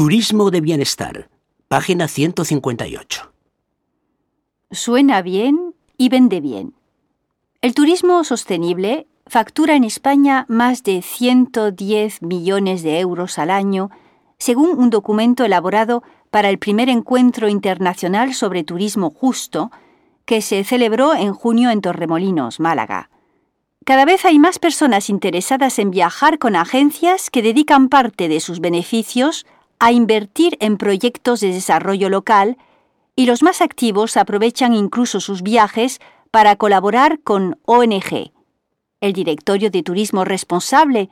Turismo de bienestar, página 158. Suena bien y vende bien. El turismo sostenible factura en España más de 110 millones de euros al año, según un documento elaborado para el primer encuentro internacional sobre turismo justo, que se celebró en junio en Torremolinos, Málaga. Cada vez hay más personas interesadas en viajar con agencias que dedican parte de sus beneficios a invertir en proyectos de desarrollo local, y los más activos aprovechan incluso sus viajes para colaborar con ONG. El Directorio de Turismo Responsable,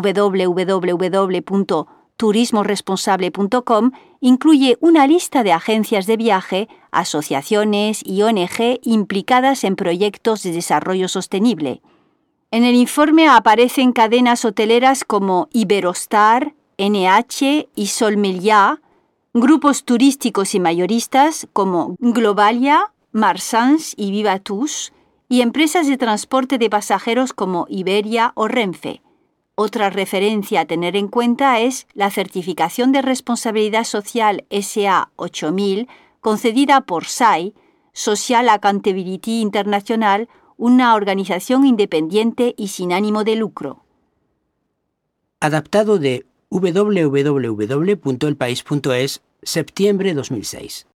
www.turismoresponsable.com, incluye una lista de agencias de viaje, asociaciones y ONG implicadas en proyectos de desarrollo sostenible. En el informe aparecen cadenas hoteleras como Iberostar, NH y Sol Meliá, grupos turísticos y mayoristas como Globalia, Marsans y Vivatus, y empresas de transporte de pasajeros como Iberia o Renfe. Otra referencia a tener en cuenta es la certificación de responsabilidad social SA 8000 concedida por SAI, Social Accountability International, una organización independiente y sin ánimo de lucro. Adaptado de www.elpaís.es, septiembre 2006.